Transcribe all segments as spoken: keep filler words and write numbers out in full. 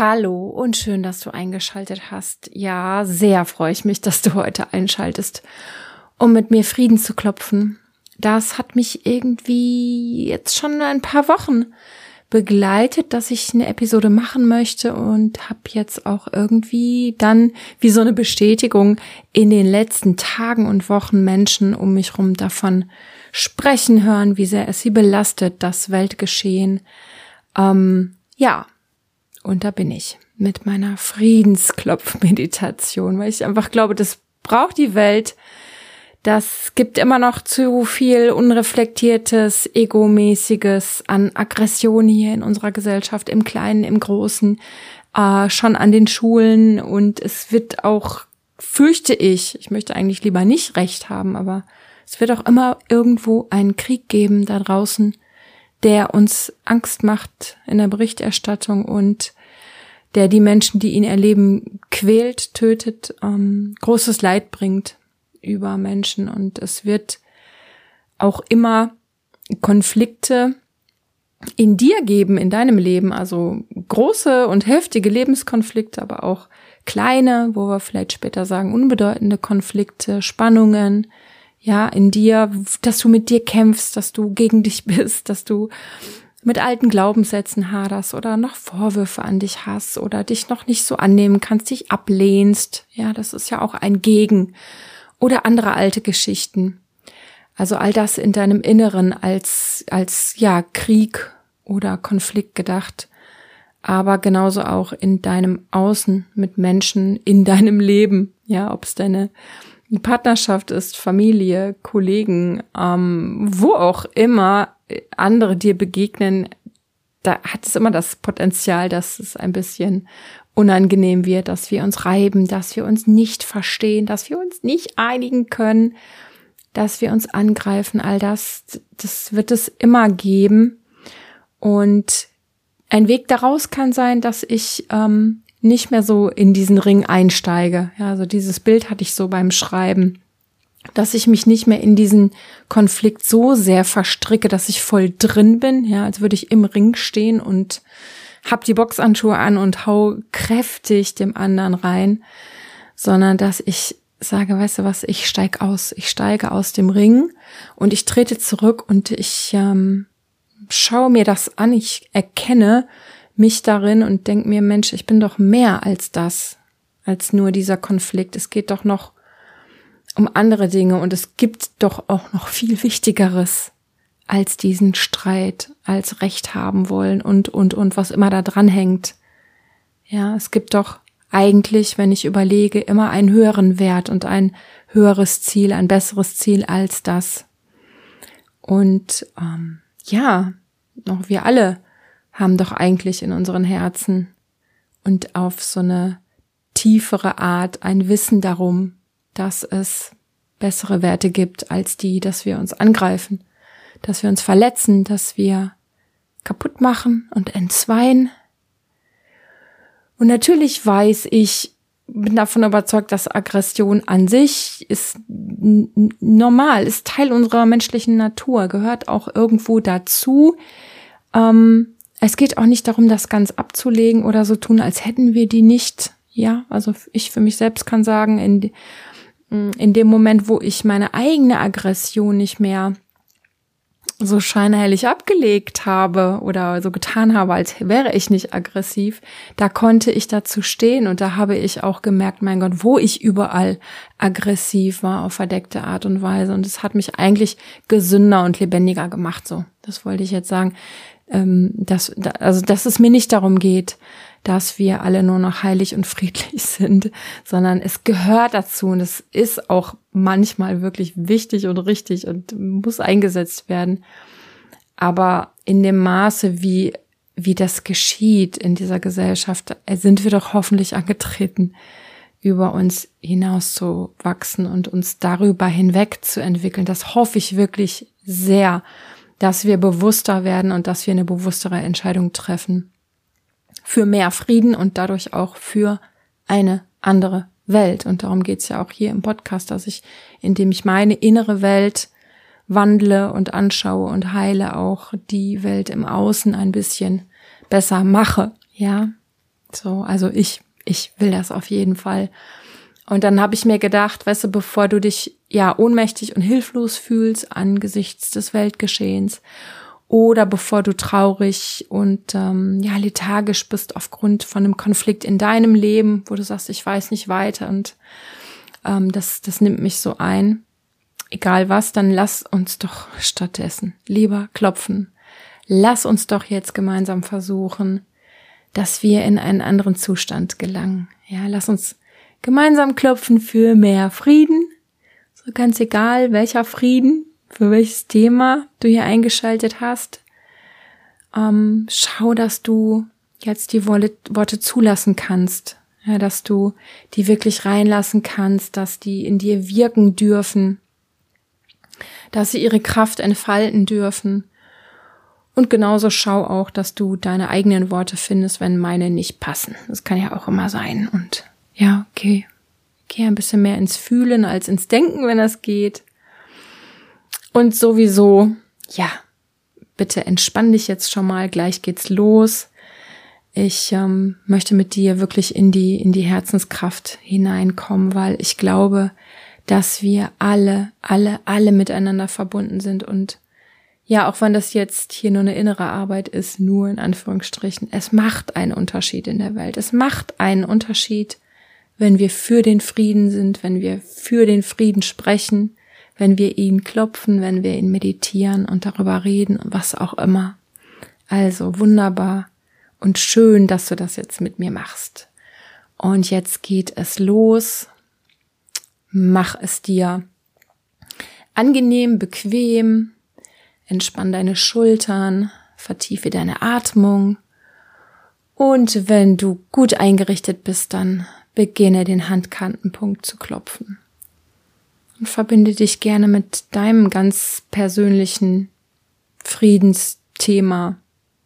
Hallo und schön, dass du eingeschaltet hast. Ja, sehr freue ich mich, dass du heute einschaltest, um mit mir Frieden zu klopfen. Das hat mich irgendwie jetzt schon ein paar Wochen begleitet, dass ich eine Episode machen möchte und habe jetzt auch irgendwie dann wie so eine Bestätigung in den letzten Tagen und Wochen Menschen um mich rum davon sprechen hören, wie sehr es sie belastet, das Weltgeschehen. Ähm, ja, und da bin ich mit meiner Friedensklopf-Meditation, weil ich einfach glaube, das braucht die Welt. Das gibt immer noch zu viel unreflektiertes, egomäßiges an Aggression hier in unserer Gesellschaft, im Kleinen, im Großen, äh, schon an den Schulen. Und es wird auch, fürchte ich, ich möchte eigentlich lieber nicht recht haben, aber es wird auch immer irgendwo einen Krieg geben da draußen, der uns Angst macht in der Berichterstattung und der die Menschen, die ihn erleben, quält, tötet, ähm, großes Leid bringt über Menschen. Und es wird auch immer Konflikte in dir geben, in deinem Leben, also große und heftige Lebenskonflikte, aber auch kleine, wo wir vielleicht später sagen, unbedeutende Konflikte, Spannungen, ja, in dir, dass du mit dir kämpfst, dass du gegen dich bist, dass du mit alten Glaubenssätzen haderst oder noch Vorwürfe an dich hast oder dich noch nicht so annehmen kannst, dich ablehnst. Ja, das ist ja auch ein Gegen. Oder andere alte Geschichten. Also all das in deinem Inneren als, als, ja, Krieg oder Konflikt gedacht. Aber genauso auch in deinem Außen mit Menschen in deinem Leben. Ja, ob es deine Partnerschaft ist, Familie, Kollegen, ähm, wo auch immer andere dir begegnen, da hat es immer das Potenzial, dass es ein bisschen unangenehm wird, dass wir uns reiben, dass wir uns nicht verstehen, dass wir uns nicht einigen können, dass wir uns angreifen. All das, das wird es immer geben. Und ein Weg daraus kann sein, dass ich ähm, nicht mehr so in diesen Ring einsteige. Ja, also dieses Bild hatte ich so beim Schreiben, dass ich mich nicht mehr in diesen Konflikt so sehr verstricke, dass ich voll drin bin, ja, als würde ich im Ring stehen und hab die Boxhandschuhe an und hau kräftig dem anderen rein, sondern dass ich sage, weißt du was, ich steige aus, ich steige aus dem Ring und ich trete zurück und ich ähm, schaue mir das an, ich erkenne mich darin und denke mir, Mensch, ich bin doch mehr als das, als nur dieser Konflikt. Es geht doch noch um andere Dinge und es gibt doch auch noch viel Wichtigeres als diesen Streit, als Recht haben wollen und, und, und was immer da dran hängt. Ja, es gibt doch eigentlich, wenn ich überlege, immer einen höheren Wert und ein höheres Ziel, ein besseres Ziel als das. Und ähm, ja, auch wir alle haben doch eigentlich in unseren Herzen und auf so eine tiefere Art ein Wissen darum, dass es bessere Werte gibt als die, dass wir uns angreifen, dass wir uns verletzen, dass wir kaputt machen und entzweien. Und natürlich weiß ich, bin davon überzeugt, dass Aggression an sich ist n- normal, ist Teil unserer menschlichen Natur, gehört auch irgendwo dazu. Ähm, es geht auch nicht darum, das ganz abzulegen oder so tun, als hätten wir die nicht. Ja, also ich für mich selbst kann sagen, in, in dem Moment, wo ich meine eigene Aggression nicht mehr so scheinheilig abgelegt habe oder so getan habe, als wäre ich nicht aggressiv, da konnte ich dazu stehen und da habe ich auch gemerkt, mein Gott, wo ich überall aggressiv war auf verdeckte Art und Weise und es hat mich eigentlich gesünder und lebendiger gemacht, so. Das wollte ich jetzt sagen, ähm, dass, also, dass es mir nicht darum geht, dass wir alle nur noch heilig und friedlich sind, sondern es gehört dazu und es ist auch manchmal wirklich wichtig und richtig und muss eingesetzt werden. Aber in dem Maße, wie, wie das geschieht in dieser Gesellschaft, sind wir doch hoffentlich angetreten, über uns hinaus zu wachsen und uns darüber hinweg zu entwickeln. Das hoffe ich wirklich sehr, dass wir bewusster werden und dass wir eine bewusstere Entscheidung treffen. Für mehr Frieden und dadurch auch für eine andere Welt. Und darum geht's ja auch hier im Podcast, dass ich, indem ich meine innere Welt wandle und anschaue und heile, auch die Welt im Außen ein bisschen besser mache. Ja, So, also ich, ich will das auf jeden Fall. Und dann habe ich mir gedacht, weißt du, bevor du dich ja ohnmächtig und hilflos fühlst angesichts des Weltgeschehens oder bevor du traurig und ähm, ja lethargisch bist aufgrund von einem Konflikt in deinem Leben, wo du sagst, ich weiß nicht weiter und ähm, das das nimmt mich so ein, egal was, dann lass uns doch stattdessen lieber klopfen. Lass uns doch jetzt gemeinsam versuchen, dass wir in einen anderen Zustand gelangen. Ja, lass uns gemeinsam klopfen für mehr Frieden. So ganz egal, welcher Frieden, für welches Thema du hier eingeschaltet hast. Ähm, schau, dass du jetzt die Worte zulassen kannst. Ja, dass du die wirklich reinlassen kannst, dass die in dir wirken dürfen, dass sie ihre Kraft entfalten dürfen. Und genauso schau auch, dass du deine eigenen Worte findest, wenn meine nicht passen. Das kann ja auch immer sein. Und ja, okay, geh ein bisschen mehr ins Fühlen als ins Denken, wenn das geht. Und sowieso, ja, bitte entspann dich jetzt schon mal, gleich geht's los. Ich ähm, möchte mit dir wirklich in die in die Herzenskraft hineinkommen, weil ich glaube, dass wir alle, alle, alle miteinander verbunden sind. Und ja, auch wenn das jetzt hier nur eine innere Arbeit ist, nur in Anführungsstrichen, es macht einen Unterschied in der Welt. Es macht einen Unterschied, wenn wir für den Frieden sind, wenn wir für den Frieden sprechen, wenn wir ihn klopfen, wenn wir ihn meditieren und darüber reden, was auch immer. Also wunderbar und schön, dass du das jetzt mit mir machst. Und jetzt geht es los. Mach es dir angenehm, bequem, entspann deine Schultern, vertiefe deine Atmung und wenn du gut eingerichtet bist, dann beginne den Handkantenpunkt zu klopfen. Und verbinde dich gerne mit deinem ganz persönlichen Friedensthema.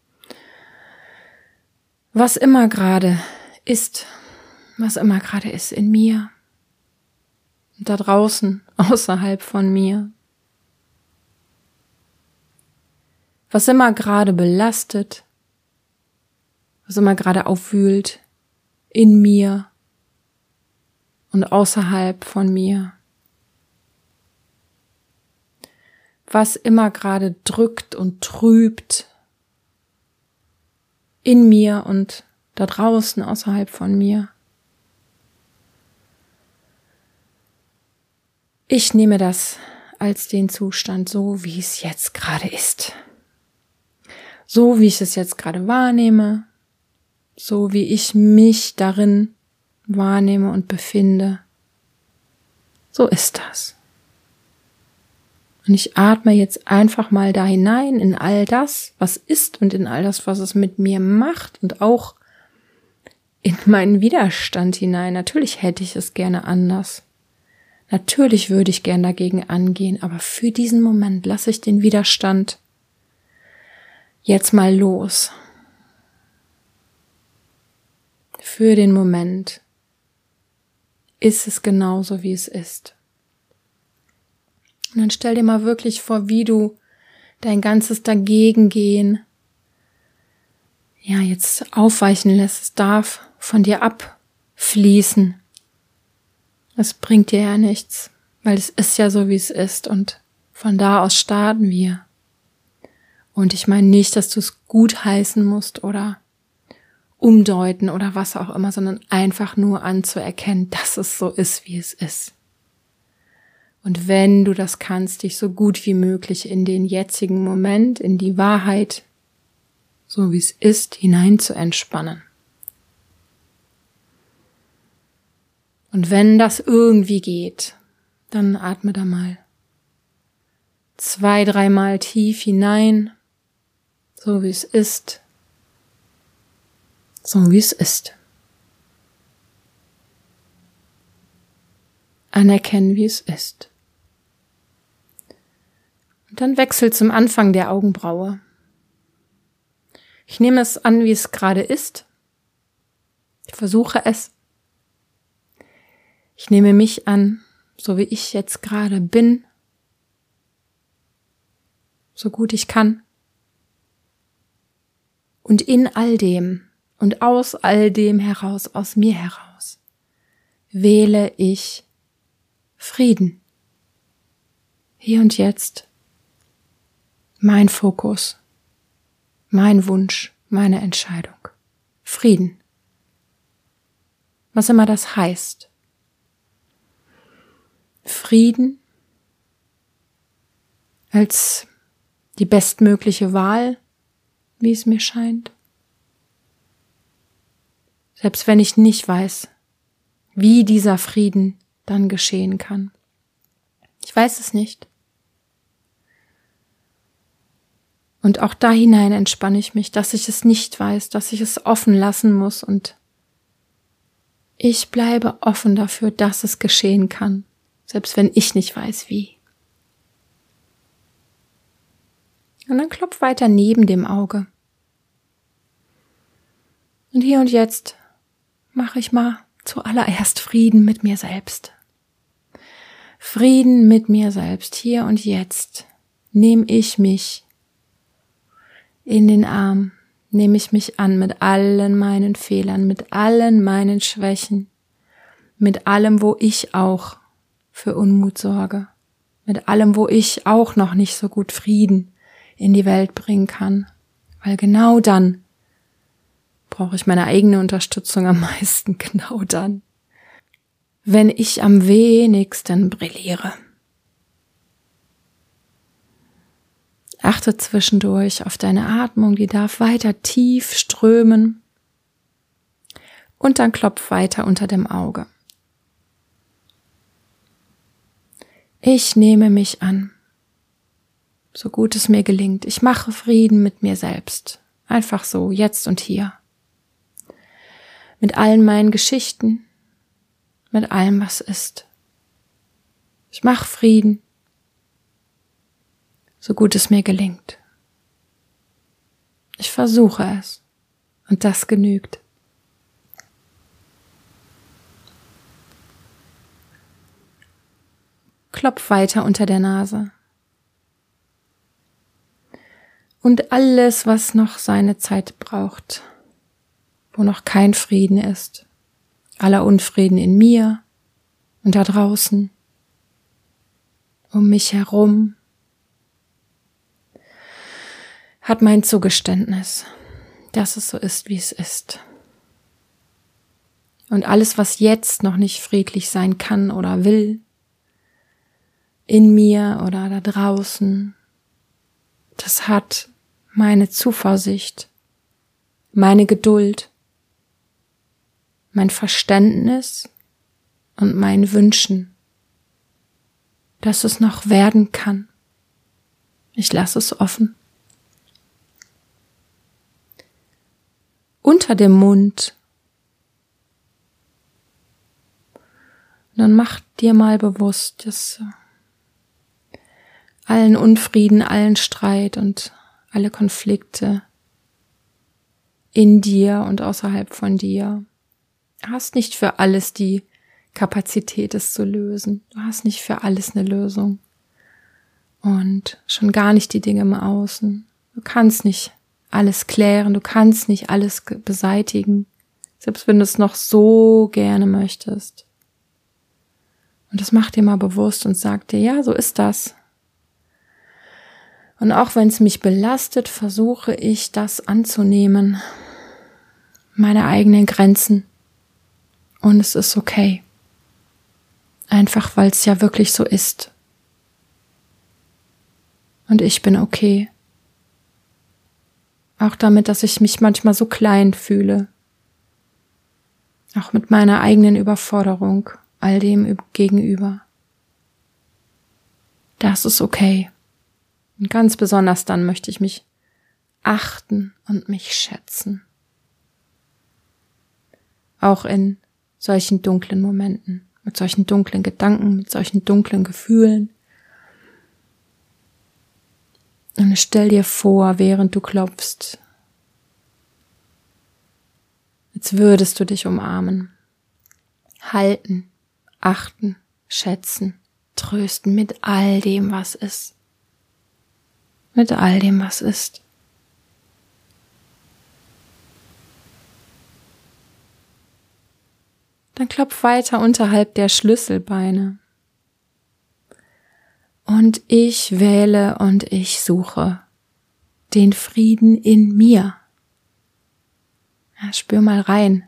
Was immer gerade ist, was immer gerade ist in mir, da draußen, außerhalb von mir. Was immer gerade belastet, was immer gerade aufwühlt in mir und außerhalb von mir. Was immer gerade drückt und trübt in mir und da draußen außerhalb von mir. Ich nehme das als den Zustand so, wie es jetzt gerade ist. So, wie ich es jetzt gerade wahrnehme, so wie ich mich darin wahrnehme und befinde. So ist das. Und ich atme jetzt einfach mal da hinein in all das, was ist und in all das, was es mit mir macht und auch in meinen Widerstand hinein. Natürlich hätte ich es gerne anders. Natürlich würde ich gern dagegen angehen, aber für diesen Moment lasse ich den Widerstand jetzt mal los. Für den Moment ist es genauso, wie es ist. Und dann stell dir mal wirklich vor, wie du dein ganzes Dagegengehen ja jetzt aufweichen lässt. Es darf von dir abfließen. Es bringt dir ja nichts, weil es ist ja so, wie es ist und von da aus starten wir. Und ich meine nicht, dass du es gutheißen musst oder umdeuten oder was auch immer, sondern einfach nur anzuerkennen, dass es so ist, wie es ist. Und wenn du das kannst, dich so gut wie möglich in den jetzigen Moment, in die Wahrheit, so wie es ist, hinein zu entspannen. Und wenn das irgendwie geht, dann atme da mal zwei, dreimal tief hinein, so wie es ist, so wie es ist. Anerkennen, wie es ist. Und dann wechsel zum Anfang der Augenbraue. Ich nehme es an, wie es gerade ist. Ich versuche es. Ich nehme mich an, so wie ich jetzt gerade bin, so gut ich kann. Und in all dem, Und aus all dem heraus, aus mir heraus, wähle ich Frieden. Hier und jetzt. Mein Fokus, mein Wunsch, meine Entscheidung. Frieden. Was immer das heißt. Frieden als die bestmögliche Wahl, wie es mir scheint. Selbst wenn ich nicht weiß, wie dieser Frieden dann geschehen kann. Ich weiß es nicht. Und auch da hinein entspanne ich mich, dass ich es nicht weiß, dass ich es offen lassen muss und ich bleibe offen dafür, dass es geschehen kann, selbst wenn ich nicht weiß, wie. Und dann klopf weiter neben dem Auge. Und hier und jetzt mache ich mal zuallererst Frieden mit mir selbst. Frieden mit mir selbst. Hier und jetzt nehme ich mich in den Arm, nehme ich mich an mit allen meinen Fehlern, mit allen meinen Schwächen, mit allem, wo ich auch für Unmut sorge, mit allem, wo ich auch noch nicht so gut Frieden in die Welt bringen kann. Weil genau dann brauche ich meine eigene Unterstützung am meisten, genau dann, wenn ich am wenigsten brilliere. Achte zwischendurch auf deine Atmung, die darf weiter tief strömen und dann klopf weiter unter dem Auge. Ich nehme mich an, so gut es mir gelingt. Ich mache Frieden mit mir selbst, einfach so, jetzt und hier. Mit allen meinen Geschichten, mit allem, was ist. Ich mache Frieden, so gut es mir gelingt. Ich versuche es und das genügt. Klopf weiter unter der Nase. Und alles, was noch seine Zeit braucht, wo noch kein Frieden ist, aller Unfrieden in mir und da draußen, um mich herum, hat mein Zugeständnis, dass es so ist, wie es ist. Und alles, was jetzt noch nicht friedlich sein kann oder will, in mir oder da draußen, das hat meine Zuversicht, meine Geduld, mein Verständnis und mein Wünschen, dass es noch werden kann. Ich lasse es offen. Unter dem Mund. Dann mach dir mal bewusst, dass allen Unfrieden, allen Streit und alle Konflikte in dir und außerhalb von dir. Du hast nicht für alles die Kapazität, es zu lösen. Du hast nicht für alles eine Lösung. Und schon gar nicht die Dinge im Außen. Du kannst nicht alles klären, du kannst nicht alles beseitigen, selbst wenn du es noch so gerne möchtest. Und das mach dir mal bewusst und sag dir, ja, so ist das. Und auch wenn es mich belastet, versuche ich, das anzunehmen, meine eigenen Grenzen. Und es ist okay. Einfach, weil es ja wirklich so ist. Und ich bin okay. Auch damit, dass ich mich manchmal so klein fühle. Auch mit meiner eigenen Überforderung, all dem gegenüber. Das ist okay. Und ganz besonders dann möchte ich mich achten und mich schätzen. Auch in solchen dunklen Momenten, mit solchen dunklen Gedanken, mit solchen dunklen Gefühlen. Und stell dir vor, während du klopfst, als würdest du dich umarmen, halten, achten, schätzen, trösten mit all dem, was ist. Mit all dem, was ist. Dann klopf weiter unterhalb der Schlüsselbeine. Und ich wähle und ich suche den Frieden in mir. Ja, spür mal rein.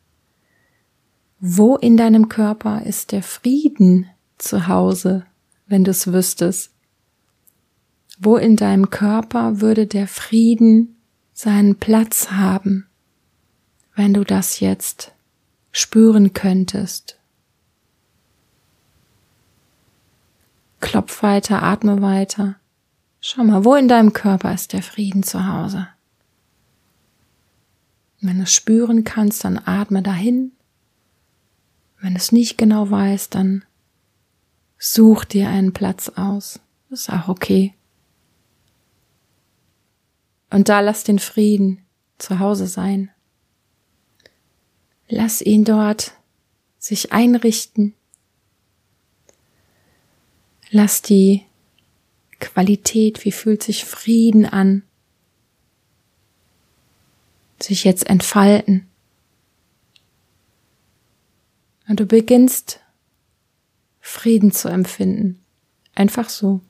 Wo in deinem Körper ist der Frieden zu Hause, wenn du es wüsstest? Wo in deinem Körper würde der Frieden seinen Platz haben, wenn du das jetzt spüren könntest? Klopf weiter, atme weiter. Schau mal, wo in deinem Körper ist der Frieden zu Hause? Wenn du es spüren kannst, dann atme dahin. Wenn du es nicht genau weißt, dann such dir einen Platz aus. Das ist auch okay. Und da lass den Frieden zu Hause sein. Lass ihn dort sich einrichten. Lass die Qualität, wie fühlt sich Frieden an, sich jetzt entfalten. Und du beginnst Frieden zu empfinden. Einfach so.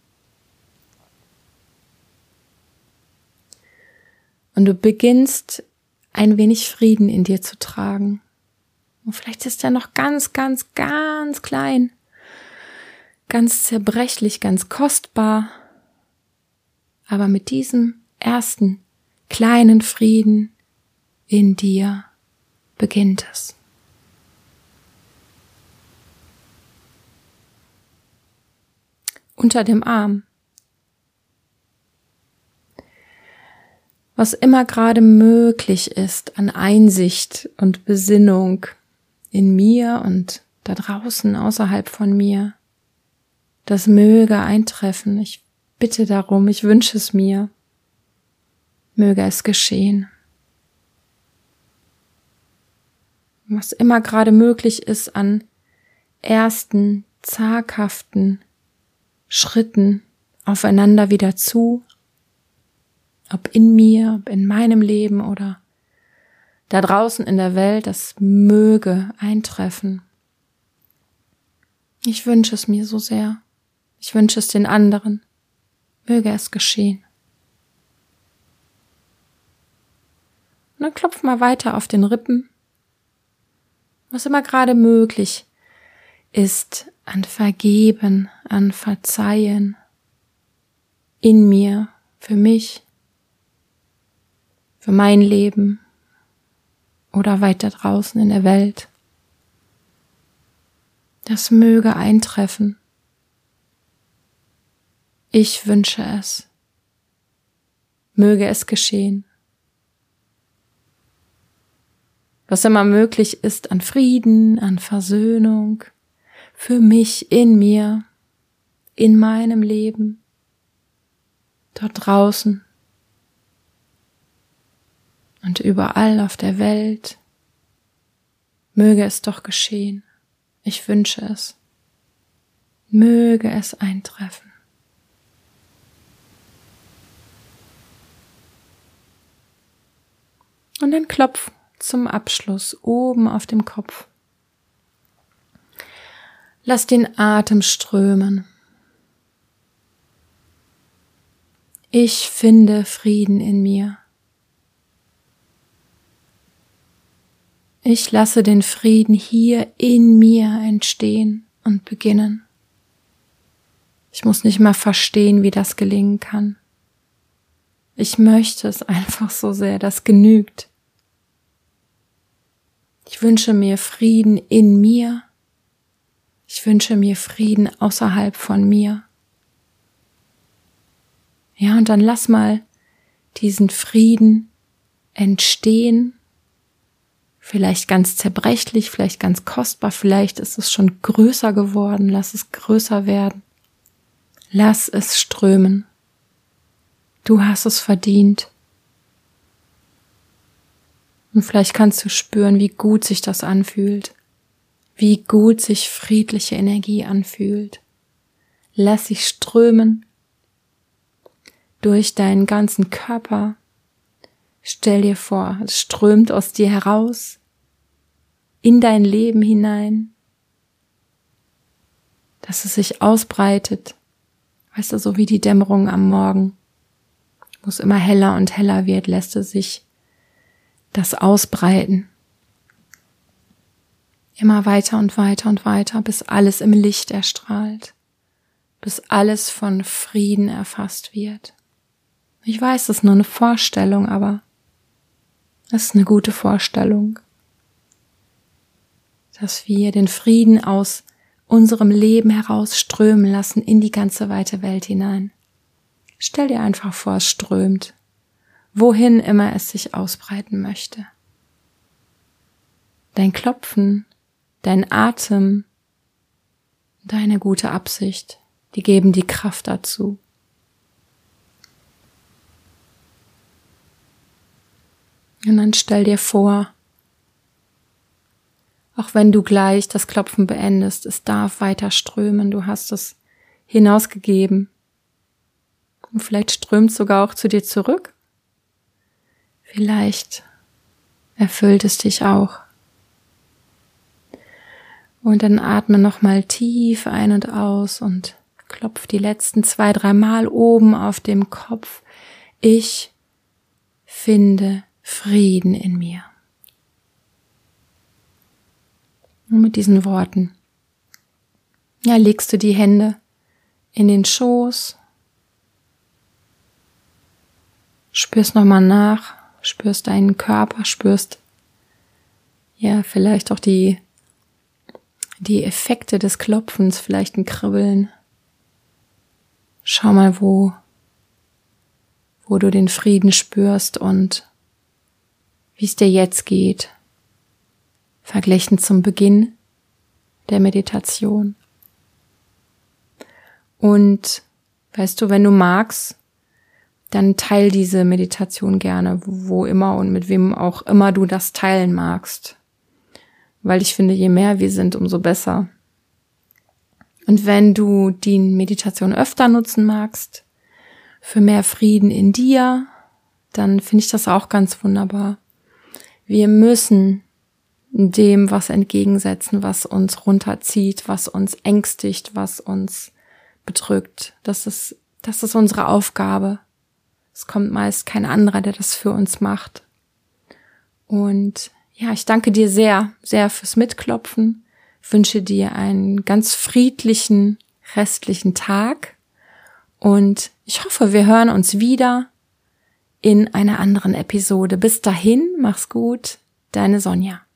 Und du beginnst ein wenig Frieden in dir zu tragen. Und vielleicht ist er noch ganz, ganz, ganz klein. Ganz zerbrechlich, ganz kostbar. Aber mit diesem ersten kleinen Frieden in dir beginnt es. Unter dem Arm. Was immer gerade möglich ist an Einsicht und Besinnung in mir und da draußen außerhalb von mir, das möge eintreffen. Ich bitte darum, ich wünsche es mir. Möge es geschehen. Was immer gerade möglich ist an ersten, zaghaften Schritten aufeinander wieder zu, ob in mir, ob in meinem Leben oder da draußen in der Welt, das möge eintreffen. Ich wünsche es mir so sehr. Ich wünsche es den anderen. Möge es geschehen. Und dann klopf mal weiter auf den Rippen. Was immer gerade möglich ist an Vergeben, an Verzeihen in mir, für mich, für mein Leben oder weiter draußen in der Welt. Das möge eintreffen. Ich wünsche es. Möge es geschehen. Was immer möglich ist an Frieden, an Versöhnung, für mich, in mir, in meinem Leben, dort draußen und überall auf der Welt, möge es doch geschehen. Ich wünsche es. Möge es eintreffen. Und dann klopf zum Abschluss oben auf dem Kopf. Lass den Atem strömen. Ich finde Frieden in mir. Ich lasse den Frieden hier in mir entstehen und beginnen. Ich muss nicht mal verstehen, wie das gelingen kann. Ich möchte es einfach so sehr, das genügt. Ich wünsche mir Frieden in mir. Ich wünsche mir Frieden außerhalb von mir. Ja, und dann lass mal diesen Frieden entstehen. Vielleicht ganz zerbrechlich, vielleicht ganz kostbar, vielleicht ist es schon größer geworden. Lass es größer werden. Lass es strömen. Du hast es verdient. Und vielleicht kannst du spüren, wie gut sich das anfühlt, wie gut sich friedliche Energie anfühlt. Lass sie strömen durch deinen ganzen Körper. Stell dir vor, es strömt aus dir heraus in dein Leben hinein, dass es sich ausbreitet, weißt du, so wie die Dämmerung am Morgen, wo es immer heller und heller wird, lässt es sich das ausbreiten. Immer weiter und weiter und weiter, bis alles im Licht erstrahlt, bis alles von Frieden erfasst wird. Ich weiß, das ist nur eine Vorstellung, aber das ist eine gute Vorstellung, dass wir den Frieden aus unserem Leben heraus strömen lassen in die ganze weite Welt hinein. Stell dir einfach vor, es strömt, wohin immer es sich ausbreiten möchte. Dein Klopfen, dein Atem, deine gute Absicht, die geben die Kraft dazu. Und dann stell dir vor, auch wenn du gleich das Klopfen beendest, es darf weiter strömen, du hast es hinausgegeben. Und vielleicht strömt es sogar auch zu dir zurück. Vielleicht erfüllt es dich auch. Und dann atme nochmal tief ein und aus und klopf die letzten zwei, drei Mal oben auf dem Kopf. Ich finde Frieden in mir. Und mit diesen Worten, ja, legst du die Hände in den Schoß, spürst nochmal nach, spürst deinen Körper, spürst ja vielleicht auch die, die Effekte des Klopfens, vielleicht ein Kribbeln. Schau mal, wo, wo du den Frieden spürst und wie es dir jetzt geht, verglichen zum Beginn der Meditation. Und weißt du, wenn du magst, dann teil diese Meditation gerne, wo immer und mit wem auch immer du das teilen magst. Weil ich finde, je mehr wir sind, umso besser. Und wenn du die Meditation öfter nutzen magst, für mehr Frieden in dir, dann finde ich das auch ganz wunderbar. Wir müssen dem was entgegensetzen, was uns runterzieht, was uns ängstigt, was uns bedrückt. Das ist, das ist unsere Aufgabe. Es kommt meist kein anderer, der das für uns macht. Und ja, ich danke dir sehr, sehr fürs Mitklopfen. Wünsche dir einen ganz friedlichen restlichen Tag. Und ich hoffe, wir hören uns wieder in einer anderen Episode. Bis dahin, mach's gut, deine Sonja.